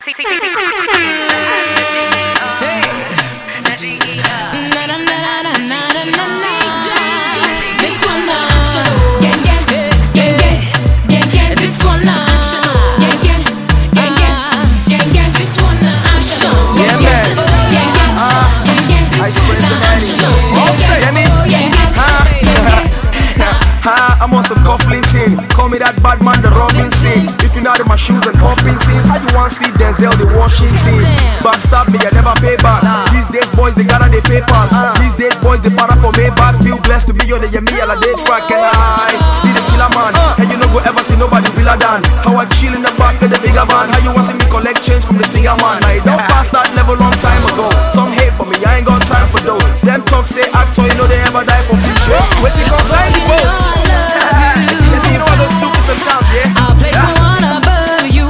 I'm on some cuffling thing. Call me that bad man, the Robinson. If you're not in my shoes and popping things, how you want to see Denzel, the Washington? Backstab me, I never pay back. These days, boys, they gather their papers. These days, boys, they para for me back. Feel blessed to be on the Yemi Yala day track. And I be the killer man. And you know go ever see nobody feel than how I chill in the back of the bigger van. How you want to see me collect change from the singer man? I don't pass that level long time ago. Some hate for me, I ain't got time for those. Them talk say actor, you know they ever die for future. Wait till consign the boats. You know what those stupid some sounds, yeah? I'll place the one above you,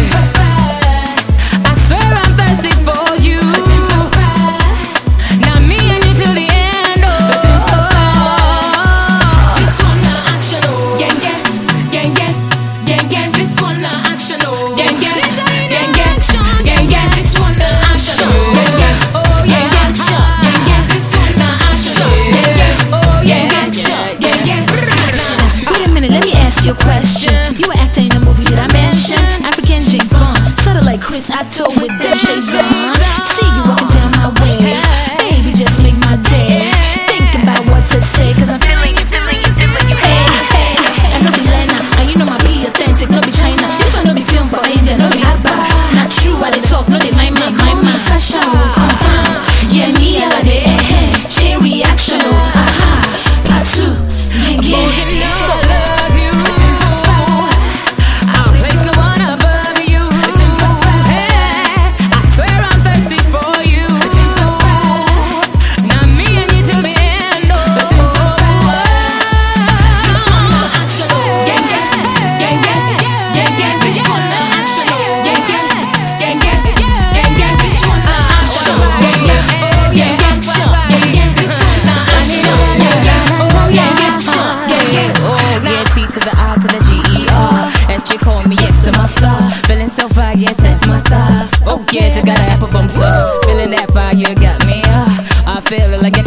I swear I'm thirsty for you. Now me and you till the end, This one not action, Gang, gang, gang, gang, gang, gang. This one not action, Gang, gang, gang, gang, gang, gang. This one not action, Gang, gang, oh yeah, action, gang, gang. This one not action, Gang, gang, oh yeah, action, gang, gang. Wait a minute, let me ask you a question. You were acting in a movie that I mentioned, African James Bond, sort of like Chris Atto with them shades on. See you walking down my way, baby, just make my day. Think about what to say, cause I'm feeling you, feeling you, feeling you. Hey, hey, I know be Lena, and you know my be authentic, no be China. This one no be film for India, no be Abba. Not true, I they talk, no they my Sasha will confirm. Yeah, me, I like it, chain reaction, part two, yeah. To the I to the G-E-R. And she call me, yes, to my star. Feeling so fire, yes, that's my style. Oh, yes, I got an apple bump, so feeling that fire, you got me, I feel it like